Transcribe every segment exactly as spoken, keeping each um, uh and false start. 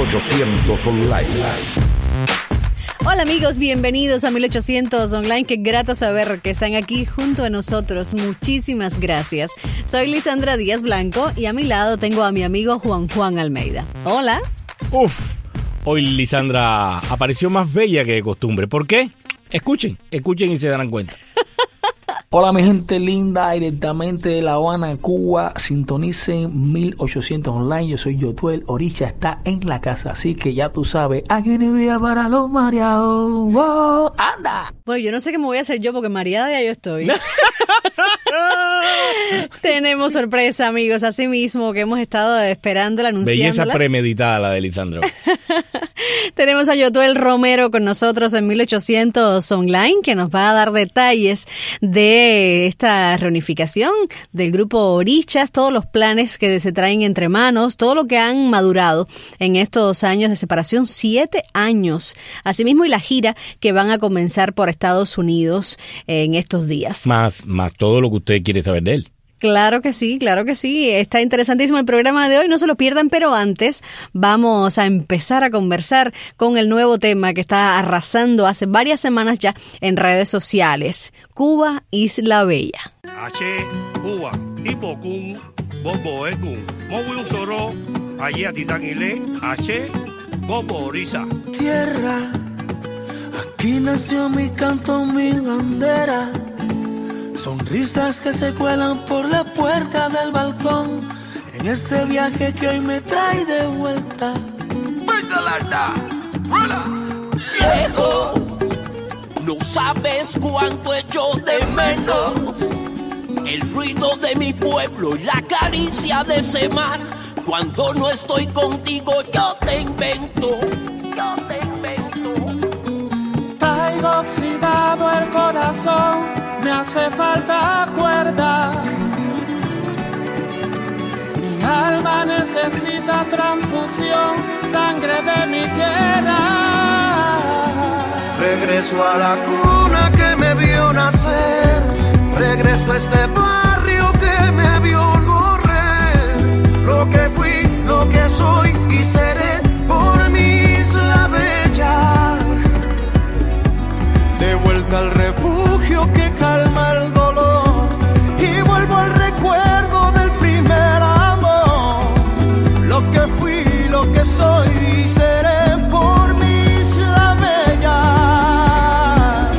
ochocientos Online. Hola amigos, bienvenidos a mil ochocientos Online. Qué grato saber que están aquí junto a nosotros. Muchísimas gracias. Soy Lisandra Díaz Blanco y a mi lado tengo a mi amigo Juan Juan Almeida. Hola. Uf, hoy Lisandra apareció más bella que de costumbre. ¿Por qué? Escuchen, escuchen y se darán cuenta. Hola mi gente linda, directamente de La Habana, Cuba, sintonicen mil ochocientos Online, yo soy Yotuel, Orisha está en la casa, así que ya tú sabes, aquí ni vida para los mareados, wow, anda. Bueno, yo no sé qué me voy a hacer yo porque mareada ya yo estoy. Tenemos sorpresa amigos, así mismo que hemos estado esperándola, anunciándola. Belleza premeditada la de Lisandro. Tenemos a Yotuel Romero con nosotros en mil ochocientos Online, que nos va a dar detalles de esta reunificación del grupo Orichas, todos los planes que se traen entre manos, todo lo que han madurado en estos años de separación, siete años. Asimismo, y la gira que van a comenzar por Estados Unidos en estos días. Más, más todo lo que usted quiere saber de él. Claro que sí, claro que sí. Está interesantísimo el programa de hoy, no se lo pierdan, pero antes vamos a empezar a conversar con el nuevo tema que está arrasando hace varias semanas ya en redes sociales. Cuba, Isla Bella. H, Cuba, Hipocún, Bobo Ecún, Mowi un Soro, allí a Titanile, H, Bobo Orisa. Tierra, aquí nació mi canto, mi bandera. Sonrisas que se cuelan por la puerta del balcón en este viaje que hoy me trae de vuelta. Lejos, no sabes cuánto echo de menos el ruido de mi pueblo y la caricia de ese mar. Cuando no estoy contigo yo te invento, yo te invento. Traigo oxidado el corazón, me hace falta cuerda. Mi alma necesita transfusión, sangre de mi tierra. Regreso a la cuna que me vio nacer, regreso a este barrio que me vio correr. Lo que fui, lo que soy y seré por mi isla bella. De vuelta al refugio que calma el dolor y vuelvo al recuerdo del primer amor. Lo que fui, lo que soy y seré por mi isla bella.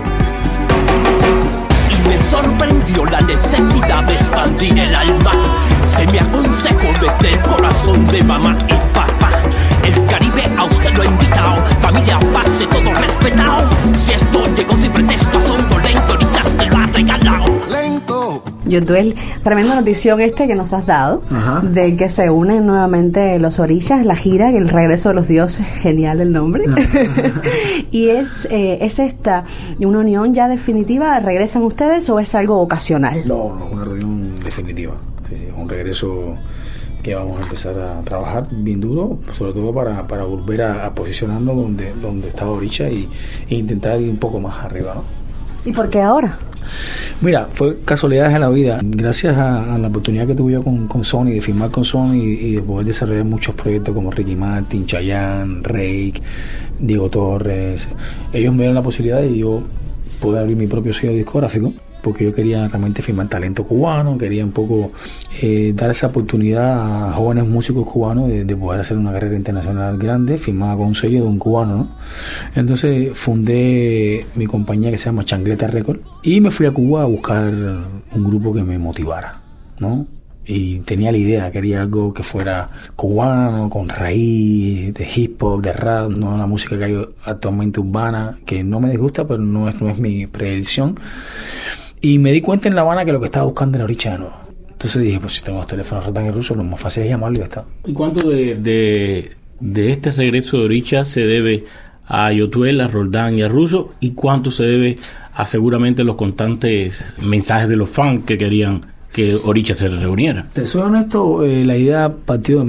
Y me sorprendió la necesidad de expandir el alma. Se me aconsejó desde el corazón de mamá y papá. El Caribe a usted lo ha invitado, familia, pase todo respetado. Si esto llegó sin pretexto, a son lento, ahorita te lo ha regalado. Lento. Yotuel, tremenda notición este que nos has dado. Ajá. De que se unen nuevamente los Orichas, la gira y el regreso de los dioses. Genial el nombre. Y es eh, es esta una unión ya definitiva. ¿Regresan ustedes o es algo ocasional? No, no, una reunión definitiva. Sí, sí, un regreso que vamos a empezar a trabajar bien duro, sobre todo para, para volver a, a posicionarnos donde, donde estaba Oricha y, e intentar ir un poco más arriba, ¿no? ¿Y por qué ahora? Mira, fue casualidades en la vida. Gracias a, a la oportunidad que tuve yo con, con Sony, de firmar con Sony y, y de poder desarrollar muchos proyectos como Ricky Martin, Chayanne, Rake, Diego Torres. Ellos me dieron la posibilidad de yo poder abrir mi propio sello discográfico, porque yo quería realmente firmar talento cubano, quería un poco eh, dar esa oportunidad a jóvenes músicos cubanos de, de poder hacer una carrera internacional grande, firmada con un sello de un cubano, ¿no? Entonces fundé mi compañía que se llama Changleta Record y me fui a Cuba a buscar un grupo que me motivara, ¿no? Y tenía la idea, quería algo que fuera cubano, con raíz, de hip hop, de rap, no la música que hay actualmente urbana, que no me disgusta, pero no es, no es mi predilección. Y me di cuenta en La Habana que lo que estaba buscando era Oricha de nuevo. Entonces dije, pues si tengo los teléfonos Roldán y Russo, lo más fácil es llamarlo y ya está. ¿Y cuánto de, de, de este regreso de Oricha se debe a Yotuel, a Roldán y a Russo? ¿Y cuánto se debe a seguramente los constantes mensajes de los fans que querían que Oricha se reuniera? Te soy honesto, eh, la idea partió de mí,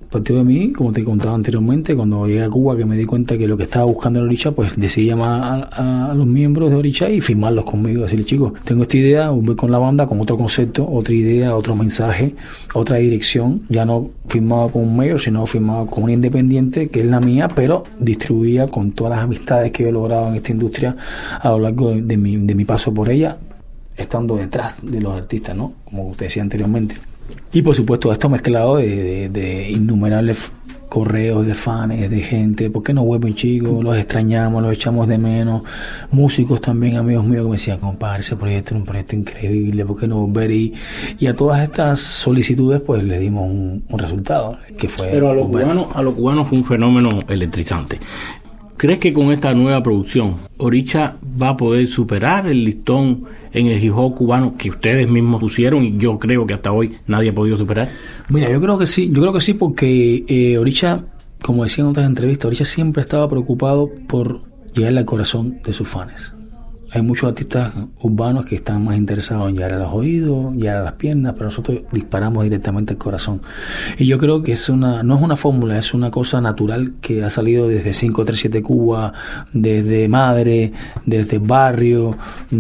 partió de mí, como te contaba anteriormente, cuando llegué a Cuba, que me di cuenta que lo que estaba buscando en Oricha, pues decidí llamar a, a, a los miembros de Oricha y firmarlos conmigo, decirle, chicos, tengo esta idea, voy con la banda con otro concepto, otra idea, otro mensaje, otra dirección, ya no firmado con un mayor, sino firmado con una independiente, que es la mía, pero distribuida con todas las amistades que yo he logrado en esta industria a lo largo de, de, mi, de mi paso por ella, estando detrás de los artistas, ¿no? Como usted decía anteriormente. Y por supuesto esto mezclado de, de, de innumerables correos de fans, de gente, ¿por qué no vuelven, chicos? Los extrañamos, los echamos de menos. Músicos también, amigos míos, que me decían, compadre, ese proyecto es un proyecto increíble, ¿por qué no volver? Y, y a todas estas solicitudes pues le dimos un, un resultado, que fue... Pero a los cubanos, a los cubanos fue un fenómeno electrizante. ¿Crees que con esta nueva producción Oricha va a poder superar el listón en el hip hop cubano que ustedes mismos pusieron y yo creo que hasta hoy nadie ha podido superar? Mira, yo creo que sí, yo creo que sí porque eh, Oricha, como decía en otras entrevistas, Oricha siempre estaba preocupado por llegarle al corazón de sus fans. Hay muchos artistas urbanos que están más interesados en llegar a los oídos, llegar a las piernas, pero nosotros disparamos directamente al corazón. Y yo creo que es una, no es una fórmula, es una cosa natural que ha salido desde cinco tres siete Cuba, desde Madre, desde Barrio,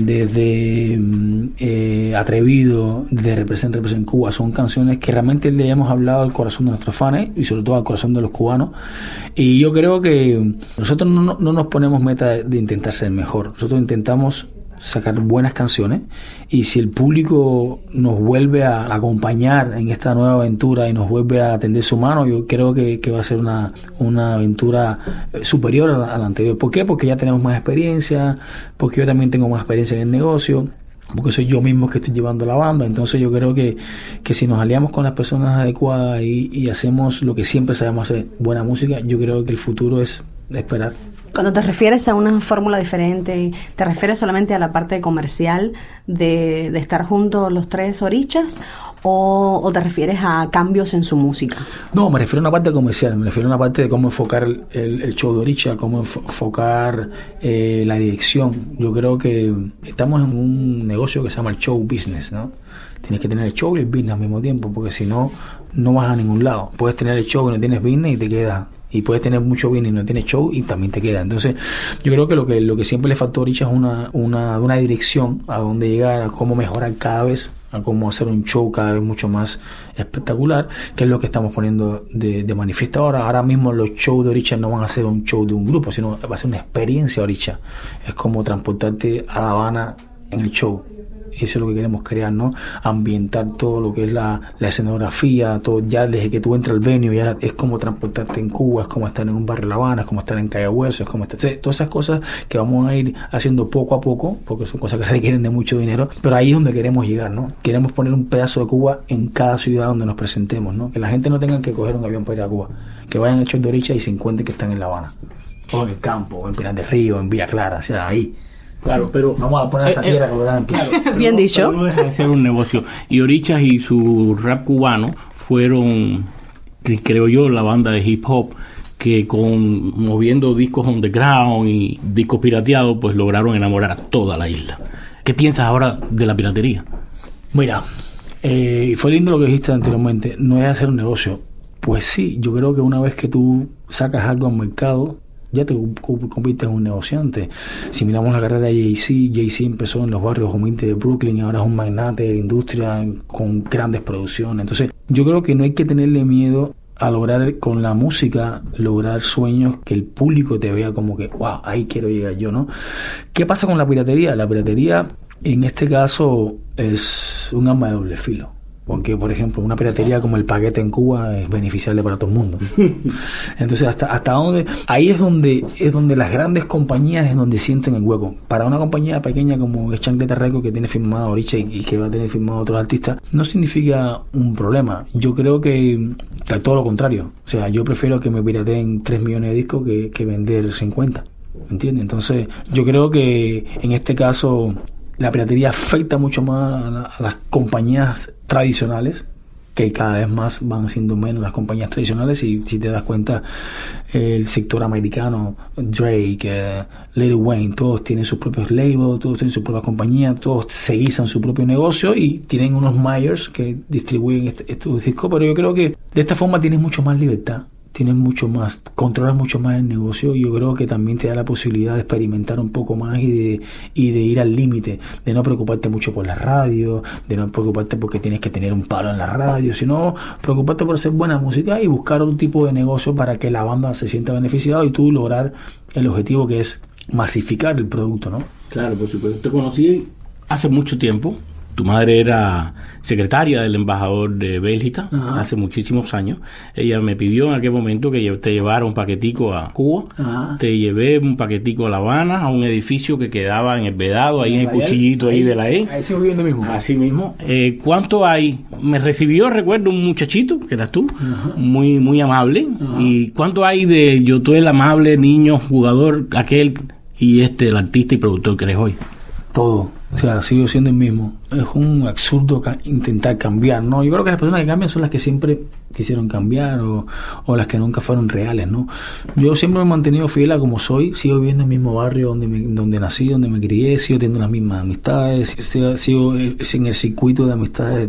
desde eh, Atrevido, de Represent Represent Cuba. Son canciones que realmente le hemos hablado al corazón de nuestros fans y sobre todo al corazón de los cubanos. Y yo creo que nosotros no, no nos ponemos meta de intentar ser mejor. Nosotros intentamos sacar buenas canciones y si el público nos vuelve a acompañar en esta nueva aventura y nos vuelve a tender su mano, yo creo que, que va a ser una, una aventura superior a la, a la anterior. ¿Por qué? Porque ya tenemos más experiencia, porque yo también tengo más experiencia en el negocio, porque soy yo mismo que estoy llevando la banda. Entonces yo creo que, que si nos aliamos con las personas adecuadas y, y hacemos lo que siempre sabemos hacer, buena música, yo creo que el futuro es esperar. Cuando te refieres a una fórmula diferente, ¿te refieres solamente a la parte comercial de, de estar juntos los tres Orichas o, o te refieres a cambios en su música? No, me refiero a una parte comercial, me refiero a una parte de cómo enfocar el, el, el show de Oricha, cómo enfocar eh, la dirección. Yo creo que estamos en un negocio que se llama el show business, ¿no? Tienes que tener el show y el business al mismo tiempo, porque si no, no vas a ningún lado. Puedes tener el show y no tienes business y te quedas... Y puedes tener mucho business y no tienes show y también te queda. Entonces, yo creo que lo que lo que siempre le faltó a Oricha es una, una, una dirección a dónde llegar, a cómo mejorar cada vez, a cómo hacer un show cada vez mucho más espectacular, que es lo que estamos poniendo de, de manifiesto ahora. Ahora mismo los shows de Oricha no van a ser un show de un grupo, sino va a ser una experiencia Oricha. Es como transportarte a La Habana en el show. Eso es lo que queremos crear, ¿no? Ambientar todo lo que es la, la escenografía, todo ya desde que tú entras al venue, ya es como transportarte en Cuba, es como estar en un barrio de La Habana, es como estar en Calle Hueso, es como estar... Todas esas cosas que vamos a ir haciendo poco a poco, porque son cosas que requieren de mucho dinero, pero ahí es donde queremos llegar, ¿no? Queremos poner un pedazo de Cuba en cada ciudad donde nos presentemos, ¿no? Que la gente no tenga que coger un avión para ir a Cuba, que vayan al show de Oricha y se encuentren que están en La Habana, o en el campo, o en Pinar del Río, en Villa Clara, o sea, ahí. Claro, pero vamos a poner esta eh, tierra eh, que lo claro, bien pero, dicho. Pero no deja de ser un negocio. Y Orichas y su rap cubano fueron, creo yo, la banda de hip hop que con moviendo discos underground y discos pirateados, pues lograron enamorar a toda la isla. ¿Qué piensas ahora de la piratería? Mira, eh, fue lindo lo que dijiste anteriormente. No es hacer un negocio. Pues sí, yo creo que una vez que tú sacas algo al mercado, ya te conviertes en un negociante. Si miramos la carrera de Jay-Z, Jay-Z empezó en los barrios humildes de Brooklyn y ahora es un magnate de industria con grandes producciones. Entonces, yo creo que no hay que tenerle miedo a lograr con la música, lograr sueños que el público te vea como que, wow, ahí quiero llegar yo, ¿no? ¿Qué pasa con la piratería? La piratería, en este caso, es un arma de doble filo. Porque, por ejemplo, una piratería como el paquete en Cuba es beneficiable para todo el mundo. Entonces, hasta hasta dónde ahí es donde es donde las grandes compañías es donde sienten el hueco. Para una compañía pequeña como es Chancleta Records, que tiene firmado a Oricha y, y que va a tener firmado a otros artistas, no significa un problema. Yo creo que todo lo contrario. O sea, yo prefiero que me pirateen tres millones de discos que, que vender cincuenta. ¿Me entiendes? Entonces, yo creo que en este caso la piratería afecta mucho más a, la, a las compañías tradicionales, que cada vez más van siendo menos las compañías tradicionales, y si te das cuenta, el sector americano, Drake, eh, Lil Wayne, todos tienen sus propios labels, todos tienen su propia compañía, todos se guisan su propio negocio y tienen unos Myers que distribuyen este, estos discos, pero yo creo que de esta forma tienes mucho más libertad, tienes mucho más, controlas mucho más el negocio, y yo creo que también te da la posibilidad de experimentar un poco más y de, y de ir al límite, de no preocuparte mucho por la radio, de no preocuparte porque tienes que tener un palo en la radio, sino preocuparte por hacer buena música y buscar otro tipo de negocio para que la banda se sienta beneficiada y tú lograr el objetivo, que es masificar el producto, ¿no? Claro, por supuesto. Te conocí hace mucho tiempo. Tu madre era secretaria del embajador de Bélgica. Ajá. Hace muchísimos años. Ella me pidió en aquel momento que te llevara un paquetico a Cuba. Ajá. Te llevé un paquetico a La Habana, a un edificio que quedaba en el Vedado, ahí en el cuchillito ahí, ahí de la E. Ahí sigo viviendo mismo. Así mismo. Eh, ¿Cuánto hay? Me recibió, recuerdo, un muchachito, que eras tú, Ajá. muy muy amable. Ajá. ¿Y cuánto hay de Yotuel, el amable niño, jugador, aquel, y este, el artista y productor que eres hoy? Todo, o sea, sigo siendo el mismo. Es un absurdo ca- intentar cambiar, ¿no? Yo creo que las personas que cambian son las que siempre quisieron cambiar, o, o las que nunca fueron reales, ¿no? Yo siempre me he mantenido fiel a como soy, sigo viviendo en el mismo barrio donde me, donde nací, donde me crié, sigo teniendo las mismas amistades, sigo, sigo en el circuito de amistades.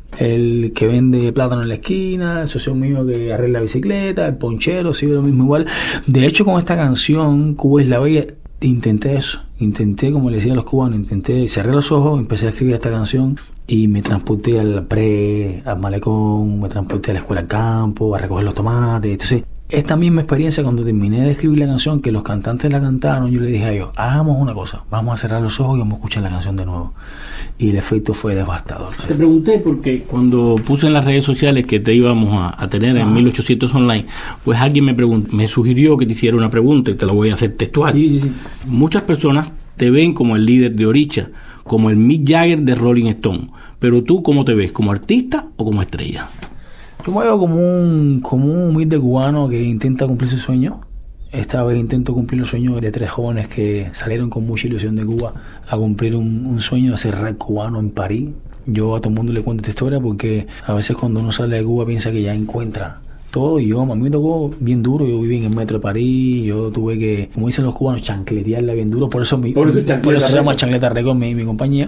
El que vende plátano en la esquina, el socio mío que arregla la bicicleta, el ponchero, sigo lo mismo igual. De hecho, con esta canción, Cuba es la Bella, intenté eso, intenté, como le decía a los cubanos, intenté, cerré los ojos, empecé a escribir esta canción y me transporté al pre, al malecón, me transporté a la escuela al campo, a recoger los tomates. Entonces, esta misma experiencia, cuando terminé de escribir la canción, que los cantantes la cantaron, yo le dije a ellos, hagamos una cosa, vamos a cerrar los ojos y vamos a escuchar la canción de nuevo. Y el efecto fue devastador. Te pregunté porque cuando puse en las redes sociales que te íbamos a, a tener en Ajá. mil ochocientos Online, pues alguien me preguntó, me sugirió que te hiciera una pregunta y te la voy a hacer textual. Sí, sí, sí. Muchas personas te ven como el líder de Orisha, como el Mick Jagger de Rolling Stone, pero tú, ¿cómo te ves? ¿Como artista o como estrella? Yo me veo como un, como un humilde cubano que intenta cumplir su sueño. Esta vez intento cumplir los sueños de tres jóvenes que salieron con mucha ilusión de Cuba a cumplir un, un sueño de hacer rap cubano en París. Yo a todo el mundo le cuento esta historia porque a veces cuando uno sale de Cuba piensa que ya encuentra todo, y yo, a mí me tocó bien duro. Yo viví en el metro de París, yo tuve que, como dicen los cubanos, chancletearla bien duro, por eso, mi, por eso, por eso se llama Chancleta Records, mi, mi compañía.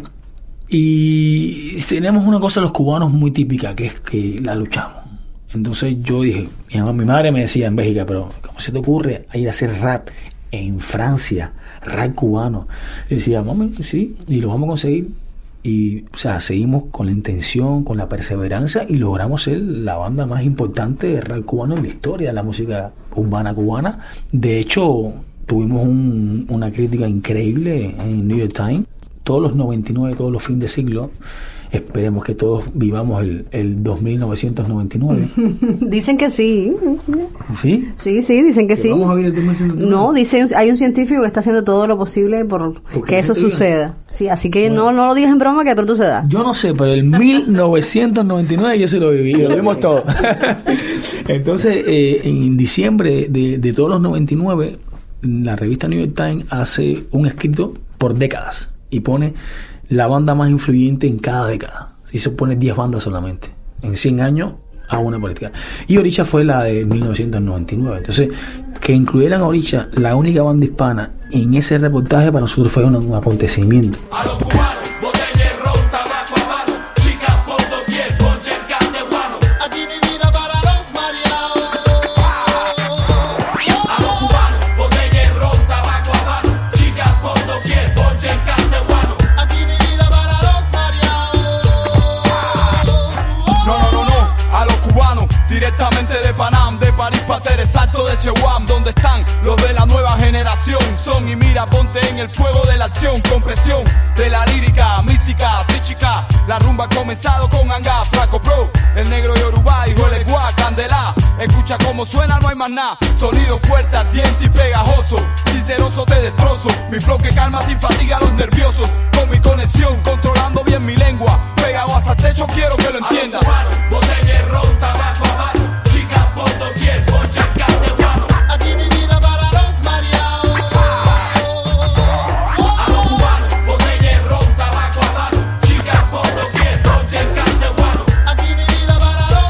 Y tenemos una cosa los cubanos muy típica, que es que la luchamos. Entonces yo dije, mi, mamá, mi madre me decía en Bélgica, pero ¿cómo se te ocurre ir a hacer rap en Francia, rap cubano? Y decía, mami, sí, y lo vamos a conseguir. Y, o sea, seguimos con la intención, con la perseverancia, y logramos ser la banda más importante de rap cubano en la historia de la música urbana cubana. De hecho, tuvimos un, una crítica increíble en New York Times. Todos los noventa y nueve, todos los fines de siglo, esperemos que todos vivamos el, el dos mil novecientos noventa y nueve. Dicen que sí. ¿Sí? Sí, sí, dicen que sí. ¿Vamos a vivir el dos mil novecientos noventa y nueve? No, dice, hay un científico que está haciendo todo lo posible por que eso suceda. Sí, así que bueno, no, no lo digas en broma, que de pronto se da. Yo no sé, pero el mil novecientos noventa y nueve yo sí lo viví, lo vimos todo. Entonces, eh, en diciembre de, de todos los noventa y nueve, la revista New York Times hace un escrito por décadas y pone la banda más influyente en cada década. Y se pone diez bandas solamente. En cien años a una política. Y Orisha fue la de mil novecientos noventa y nueve. Entonces, que incluyeran a Orisha, la única banda hispana, en ese reportaje para nosotros fue un, un acontecimiento. A los cubanos, botella y ron, tabaco a mano, chicas por doquier, ponche en cacebuano. Aquí mi vida para los mareados. A los cubanos, botella y ron, tabaco a mano, chicas por doquier, ponche en cacebuano. Aquí mi vida para los mareados. No, no, no, no, a los cubanos, directamente de Panam, de París para ser exacto, de Cheguam, donde están los de la nueva generación. Son y mira, ponte en el fuego de la acción, con presión de la lírica, mística, psíquica. La rumba ha comenzado con Anga, Flaco Pro, el negro Yoruba, hijo de Guá, Candela. Escucha cómo suena, no hay más nada. Sonido fuerte, ardiente y pegajoso. Sinceroso te destrozo. Mi flow que calma sin fatiga a los nerviosos. Con mi conexión, controlando bien mi lengua. Pegado hasta el techo, quiero que lo entiendas. Botella y ron, tabaco a mano, chicas por doquier, ponche en cacebuano. Aquí mi vida para los mareados. A los cubanos, botella y ron, tabaco a mano, chicas por doquier, ponche en cacebuano. Aquí mi vida para los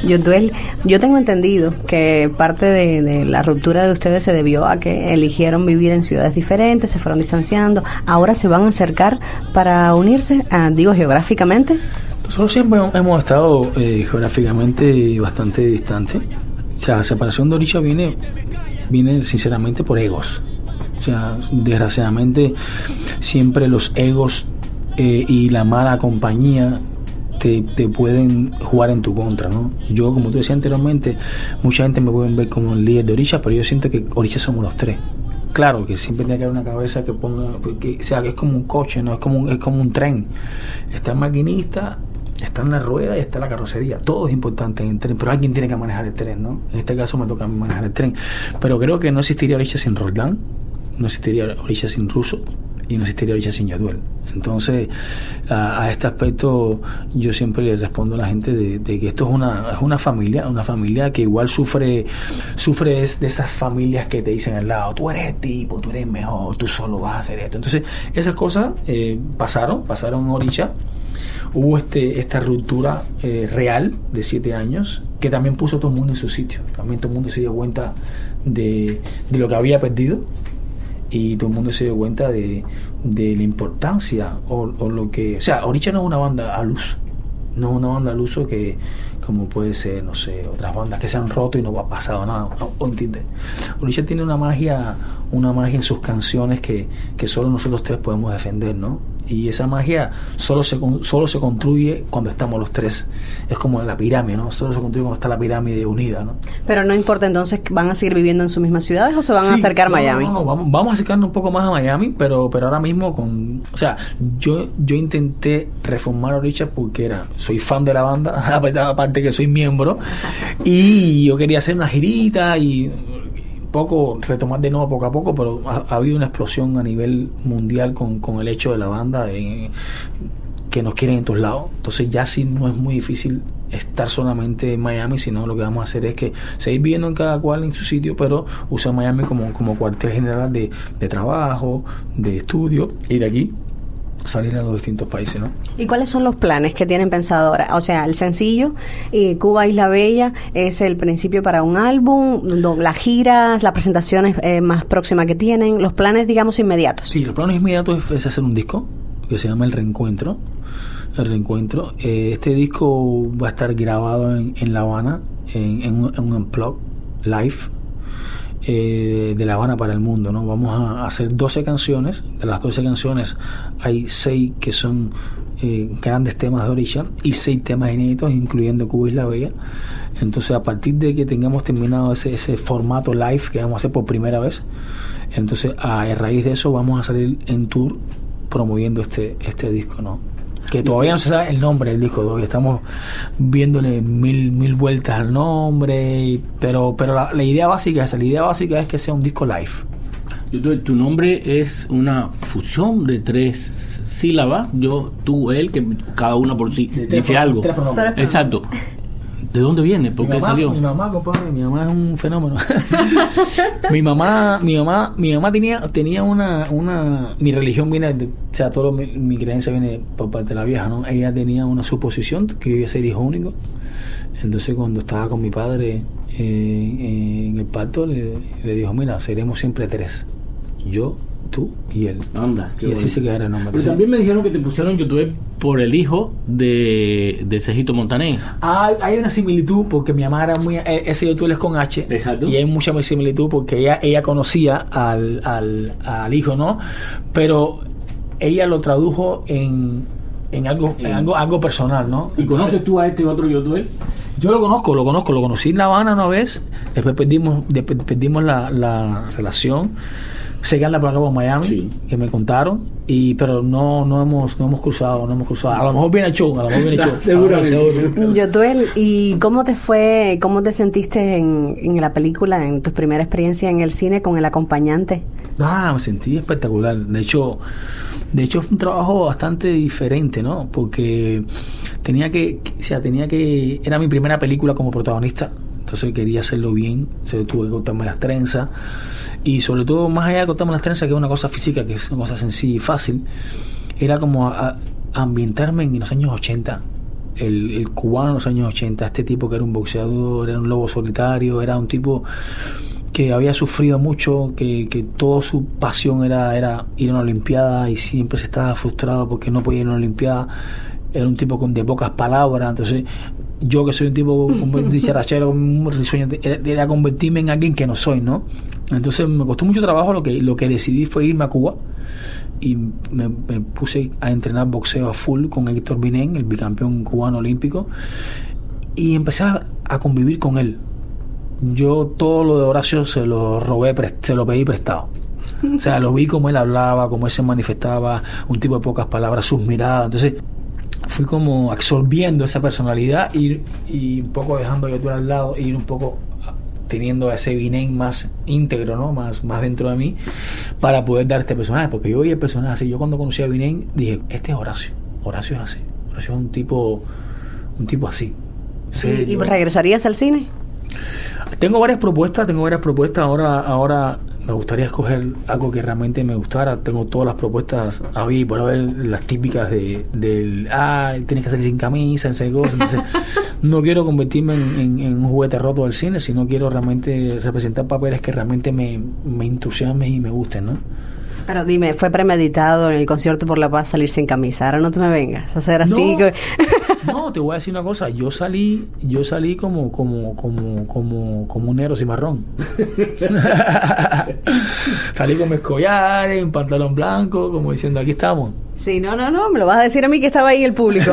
Yotuel, yo tengo entendido que parte de, de la ruptura de ustedes se debió a que eligieron vivir en ciudades diferentes, se fueron distanciando, ahora se van a acercar para unirse, a, digo, geográficamente. Nosotros siempre hemos estado eh, geográficamente bastante distantes. O sea, la separación de Orisha viene, viene sinceramente por egos. O sea, desgraciadamente siempre los egos eh, y la mala compañía Te, te pueden jugar en tu contra, ¿no? Yo, como tú decías anteriormente, mucha gente me puede ver como el líder de Orisha, pero yo siento que Orisha somos los tres. Claro que siempre tiene que haber una cabeza que ponga, que, o sea, que es como un coche, no es como un, es como un tren. Está el maquinista, está en la rueda y está la carrocería. Todo es importante en el tren, pero alguien tiene que manejar el tren, ¿no? En este caso me toca a mí manejar el tren. Pero creo que no existiría Orisha sin Roldán, no existiría Orisha sin Russo y no existiría Orisha sin Yotuel. Entonces, a, a este aspecto yo siempre le respondo a la gente de, de que esto es una es una familia, una familia que igual sufre sufre de, de esas familias que te dicen al lado, tú eres el tipo, tú eres mejor, tú solo vas a hacer esto. Entonces, esas cosas eh, pasaron, pasaron en Orisha. Hubo este esta ruptura eh, real de siete años que también puso a todo el mundo en su sitio. También todo el mundo se dio cuenta de, de lo que había perdido. Y todo el mundo se dio cuenta de, de la importancia o, o lo que... O sea, Orisha no es una banda al uso. No es una banda al uso que, como puede ser, no sé, otras bandas que se han roto y no ha pasado nada. ¿O entiendes? Orisha tiene una magia, una magia en sus canciones que, que solo nosotros tres podemos defender, ¿no? Y esa magia solo se solo se construye cuando estamos los tres. Es como la pirámide, ¿no? Solo se construye cuando está la pirámide unida, ¿no? Pero no importa, entonces, ¿van a seguir viviendo en sus mismas ciudades o se van sí, a acercar no, a Miami? No, no, no, vamos, vamos a acercarnos un poco más a Miami, pero pero ahora mismo con... O sea, yo yo intenté reformar Orisha porque era... Soy fan de la banda, aparte que soy miembro, y yo quería hacer una girita y... poco retomar de nuevo poco a poco, pero ha, ha habido una explosión a nivel mundial con, con el hecho de la banda de, que nos quieren en todos lados. Entonces ya sí no es muy difícil estar solamente en Miami, sino lo que vamos a hacer es que seguir viviendo en cada cual en su sitio, pero usar Miami como, como cuartel general de, de trabajo, de estudio, y de aquí salir a los distintos países, ¿no? ¿Y cuáles son los planes que tienen pensado ahora? O sea, el sencillo eh, Cuba Isla Bella es el principio para un álbum, las giras, las presentaciones eh, más próximas que tienen, los planes, digamos, inmediatos. Sí, los planes inmediatos es, es hacer un disco que se llama El Reencuentro. El Reencuentro. Eh, este disco va a estar grabado en, en La Habana, en, en un, en un unplug live. Eh, de La Habana para el mundo, ¿no? Vamos a hacer doce canciones. De las doce canciones hay seis que son eh, grandes temas de Orisha y seis temas inéditos, incluyendo Cuba Isla Bella. Entonces, a partir de que tengamos terminado ese, ese formato live que vamos a hacer por primera vez, entonces a raíz de eso vamos a salir en tour promoviendo este este disco, ¿no? Que todavía no se sabe el nombre del disco, todavía estamos viéndole mil mil vueltas al nombre, y, pero pero la, la idea básica es la idea básica es que sea un disco live. Entonces, tu nombre es una fusión de tres sílabas, yo, tú, él, que cada una por sí De dice algo. Exacto. ¿De dónde viene? ¿Por qué salió? Mi mamá, compadre, mi mamá es un fenómeno. mi mamá, mi mamá, mi mamá tenía, tenía una, una, mi religión viene, de, o sea, todo mi, mi creencia viene por parte de la vieja, ¿no? Ella tenía una suposición que yo iba a ser hijo único. Entonces, cuando estaba con mi padre eh, eh, en el parto, le, le dijo, mira, seremos siempre tres. Yo, tú y él. Anda, y así se quedaron el nombre. Pero también me dijeron que te pusieron YouTube por el hijo de, de Cejito Montaner. Ah, hay una similitud porque mi mamá era muy... Ese YouTube es con H. Exacto. Y hay mucha similitud porque ella ella conocía al, al, al hijo, ¿no? Pero ella lo tradujo en, en, algo, en algo algo personal, ¿no? ¿Y conoces Entonces, tú a este otro YouTube? Yo lo conozco, lo conozco. Lo conocí en La Habana una vez. Después perdimos, después perdimos la, la relación. Sé que anda por acá por Miami, sí, que me contaron, y pero no no hemos no hemos cruzado, no hemos cruzado. A lo mejor viene el show, a lo mejor viene el show. Seguro, seguro. Yotuel, ¿y cómo te fue, cómo te sentiste en, en la película, en tu primera experiencia en el cine con el acompañante? Ah, me sentí espectacular. De hecho, de hecho fue un trabajo bastante diferente, ¿no? Porque tenía que, o sea, tenía que, era mi primera película como protagonista. Entonces quería hacerlo bien, se tuve que cortarme las trenzas y sobre todo más allá de cortarme las trenzas, que es una cosa física, que es una cosa sencilla y fácil, era como a, a ambientarme en los años ochenta, el, el cubano en los años ochenta, este tipo que era un boxeador, era un lobo solitario, era un tipo que había sufrido mucho, que, que toda su pasión era, era ir a una olimpiada y siempre se estaba frustrado porque no podía ir a una olimpiada. Era un tipo con de pocas palabras. Entonces yo, que soy un tipo dicharachero, un risueño, era, era convertirme en alguien que no soy, ¿no? Entonces me costó mucho trabajo. Lo que, lo que decidí fue irme a Cuba y me, me puse a entrenar boxeo a full con Héctor Binén, el bicampeón cubano olímpico, y empecé a, a convivir con él. Yo todo lo de Horacio se lo robé, se lo pedí prestado. O sea, lo vi como él hablaba, como él se manifestaba, un tipo de pocas palabras, sus miradas. Entonces fui como absorbiendo esa personalidad y, y un poco dejando a Yotuel al lado, y ir un poco teniendo ese Binén más íntegro, ¿no? Más, más dentro de mí, para poder dar este personaje. Porque yo vi el personaje así. Yo cuando conocí a Binén dije, este es Horacio. Horacio es así. Horacio es un tipo, un tipo así. Sí, ¿y regresarías al cine? Tengo varias propuestas, tengo varias propuestas. Ahora, ahora me gustaría escoger algo que realmente me gustara. Tengo todas las propuestas a mí, por ver las típicas de del ah, tienes que salir sin camisa, ese cosas. Entonces, no quiero convertirme en, en, en un juguete roto del cine, sino quiero realmente representar papeles que realmente me, me entusiasmen y me gusten, ¿no? Pero dime, ¿fue premeditado en el Concierto por la Paz salir sin camisa? Ahora no te me vengas a hacer así. No, que... no, te voy a decir una cosa. Yo salí, yo salí como, como, como, como, como un negro cimarrón. Salí con mis collares, en pantalón blanco, como diciendo, aquí estamos. Sí, no, no, no, me lo vas a decir a mí que estaba ahí el público.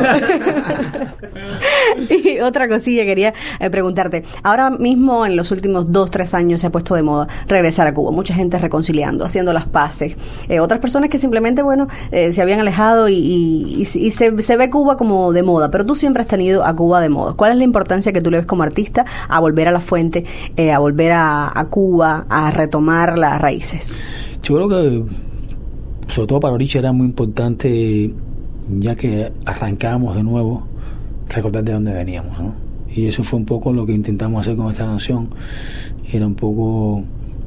Y otra cosilla quería eh, preguntarte. Ahora mismo, en los últimos dos, tres años, se ha puesto de moda regresar a Cuba. Mucha gente reconciliando, haciendo las paces. Eh, otras personas que simplemente, bueno, eh, se habían alejado y, y, y, y se, se ve Cuba como de moda. Pero tú siempre has tenido a Cuba de moda. ¿Cuál es la importancia que tú le ves como artista a volver a la fuente, eh, a volver a, a Cuba, a retomar las raíces? Yo creo que, sobre todo para Orisha, era muy importante, ya que arrancábamos de nuevo, recordar de dónde veníamos, ¿no? Y eso fue un poco lo que intentamos hacer con esta canción. Era un poco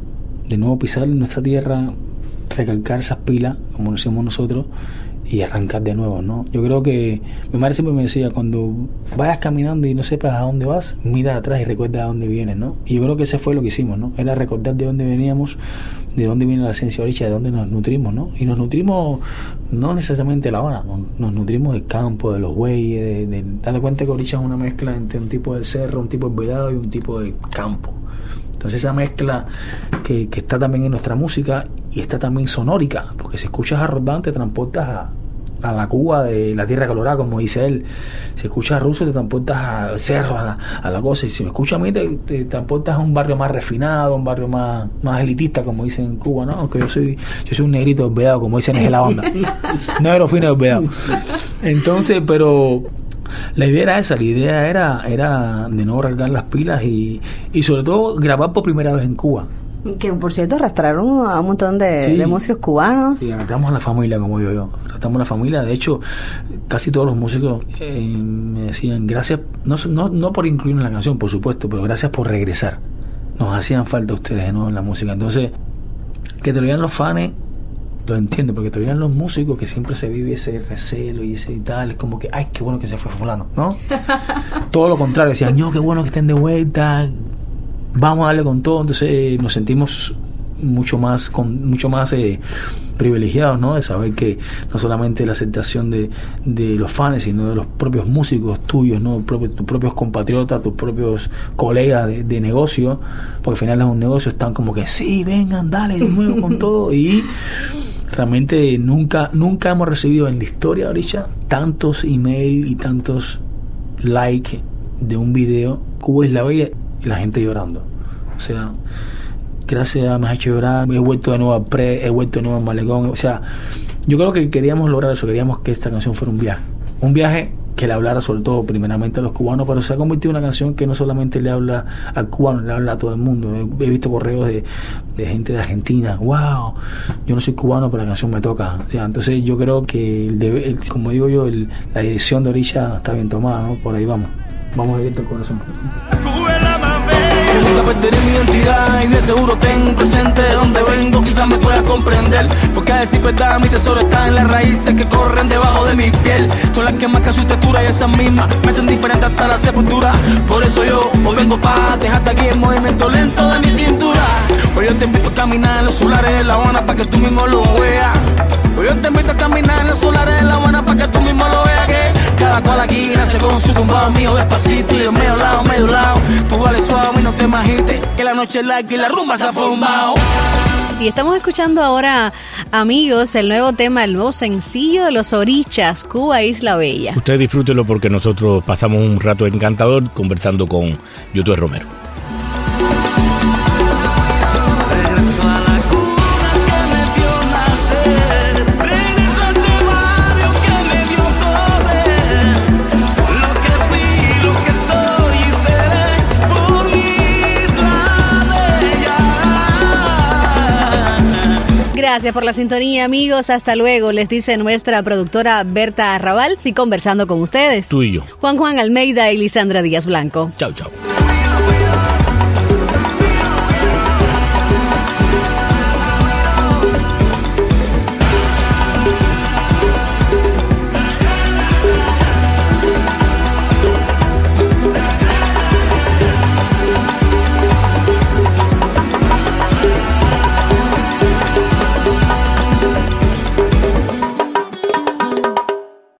de nuevo pisar nuestra tierra, recalcar esas pilas, como decimos nosotros, y arrancar de nuevo, ¿no? Yo creo que mi madre siempre me decía, cuando vayas caminando y no sepas a dónde vas, mira atrás y recuerda a dónde vienes, ¿no? Y yo creo que ese fue lo que hicimos, ¿no? Era recordar de dónde veníamos, de dónde viene la esencia de Orisha, de dónde nos nutrimos, ¿no? Y nos nutrimos no necesariamente de La Habana, nos, nos nutrimos del campo, de los bueyes, de, de, dando cuenta que Orisha es una mezcla entre un tipo del cerro, un tipo de vedado y un tipo de campo. Entonces esa mezcla que, que está también en nuestra música y está también sonórica, porque si escuchas a Rodán te transportas a, a la Cuba de la tierra colorada, como dice él. Si escuchas a Russo te transportas al cerro, a la, a la cosa, y si me escuchas a mí te, te transportas a un barrio más refinado, un barrio más, más elitista, como dicen en Cuba, ¿no? Aunque yo soy yo soy un negrito desvedado, como dicen en la onda. Negro fino desvedado. Entonces, pero la idea era esa, la idea era, era de no cargar las pilas y, y sobre todo grabar por primera vez en Cuba. Que por cierto arrastraron a un montón de, sí, de músicos cubanos. Sí, arrastramos a la familia, como digo yo. Arrastramos a la familia. De hecho, casi todos los músicos eh, me decían gracias, no, no, no por incluirnos en la canción, por supuesto, pero gracias por regresar. Nos hacían falta ustedes, ¿no? En la música. Entonces, que te lo digan los fans, lo entiendo, porque te lo digan los músicos, que siempre se vive ese recelo y ese y tal, es como que, ay, qué bueno que se fue fulano, ¿no? Todo lo contrario, decían, no, qué bueno que estén de vuelta, vamos a darle con todo. Entonces nos sentimos mucho más con mucho más eh, privilegiados, ¿no? De saber que no solamente la aceptación de, de los fans, sino de los propios músicos tuyos, ¿no? Propio, tus propios compatriotas, tus propios colegas de, de negocio, porque al final es un negocio, están como que sí, vengan, dale de nuevo con todo. Y realmente nunca nunca hemos recibido en la historia de Orisha tantos email y tantos likes de un video Cuba Isla Bella y la gente llorando. O sea, gracias, me has hecho llorar, he vuelto de nuevo al Pre, he vuelto de nuevo al Malecón. O sea, yo creo que queríamos lograr eso, queríamos que esta canción fuera un viaje, un viaje que le hablara sobre todo primeramente a los cubanos, pero se ha convertido en una canción que no solamente le habla al cubano, le habla a todo el mundo. He, he visto correos de, de gente de Argentina, wow, yo no soy cubano pero la canción me toca. O sea, entonces yo creo que el debe, el, como digo yo, el, la dirección de Orisha está bien tomada, ¿no? Por ahí vamos, vamos directo al corazón. Nunca perderé mi identidad y de seguro tengo presente de donde vengo, quizás me puedas comprender, porque a decir verdad mi tesoro está en las raíces que corren debajo de mi piel. Son las que marcan su textura y esas mismas me hacen diferente hasta la sepultura. Por eso yo hoy vengo pa' dejarte aquí el movimiento lento de mi cintura. Hoy yo te invito a caminar en los solares de La Habana pa' que tú mismo lo veas. Hoy yo te invito a caminar en los solares de La Habana pa' que tú mismo lo veas. Que cada cual aquí nace con su tumbado mío despacito y de medio lado, medio lado. Tú vales suave y no te magites, que la noche es larga y la rumba se ha formado. Y estamos escuchando ahora, amigos, el nuevo tema, el nuevo sencillo de los Orichas, Cuba Isla Bella. Usted disfrútelo porque nosotros pasamos un rato encantador conversando con Yotuel Romero. Regreso a la cuna que me vio nacer, regreso a este barrio que me vio correr. Lo que fui, lo que soy y seré por mi Isla Bella. Gracias por la sintonía, amigos. Hasta luego, les dice nuestra productora Berta Arrabal y conversando con ustedes. Tú y yo. Juan Juan Almeida y Lisandra Díaz Blanco. Chau, chau.